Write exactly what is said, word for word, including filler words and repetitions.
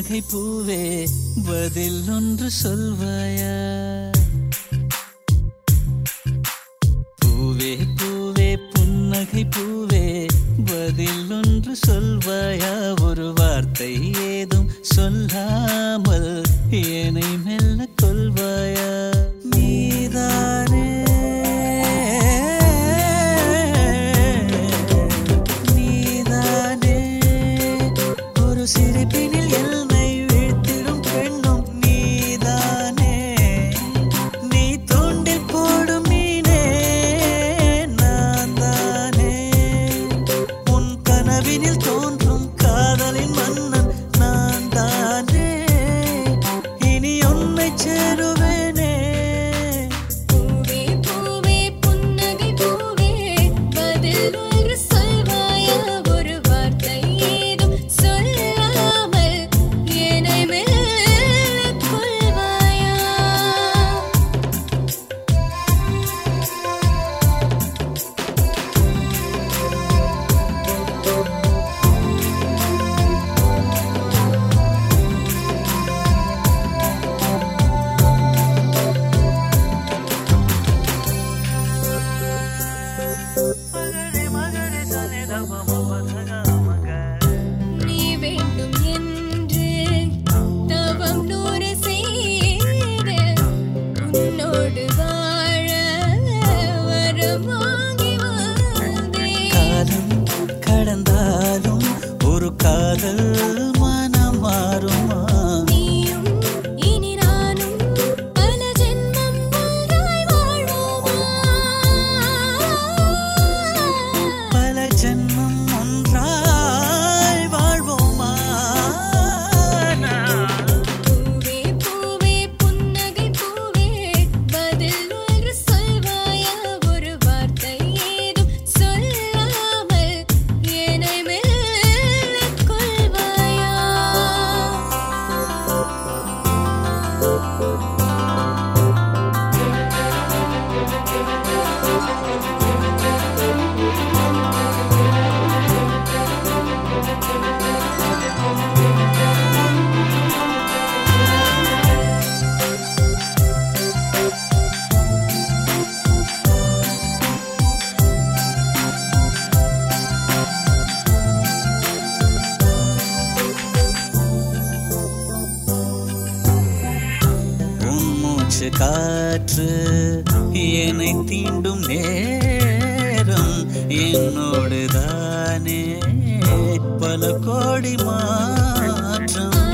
புன்னகை பூவே பதில் ஒன்று சொல்வாயா? பூவே பூவே புன்னகை பூவே பதில் ஒன்று சொல்வாயா? ஒரு வார்த்தை ஏதும் சொல்லாமல் என்னை மெல்ல கொள்வாயா? நீதானே நீதானே ஒரு சிரிப்பினில் என்னை வீழ்த்திடும் பெண்ணும் நீதானே. நீ தூண்டில் போடும் மீனே நான் தானே. உன் கனவினில் தோன்றும் காதலின் மன்னன் நான் தானே. இனி உன்னை சேருவேனே. பூவே பூவே புன்னகை பூவே பதில் ஒன்று சொல்வாயா? ஒரு வார்த்தை ஏதும் சொல்லாமல் என்னை மெல்ல கொள்வாயா? நீ வேண்டும் என்று தவம் நூறு செய்து உன்னோடு வாழ வரமாகி வந்தேன். காலம் கடந்தாலும் ஒரு காதல் மனம் மாறுமா? நீயும் இனி நானும் பல ஜென்மம் ஒன்றாய் வாழ்வோமா? பல ஜென்மம் ஒன்றாய் வாழ்வோமா? பூவே பூவே புன்னகை பூவே பதில் ஒன்று சொல்வாயா? ஒரு வார்த்தை ஏதும் சொல்லாமல் என்னை மெல்ல கொள்வாயா? உன் மூச்சு காற்று என்னை தீண்டும் நேரம் என்னோடு தானே பல கோடி மாற்றம்.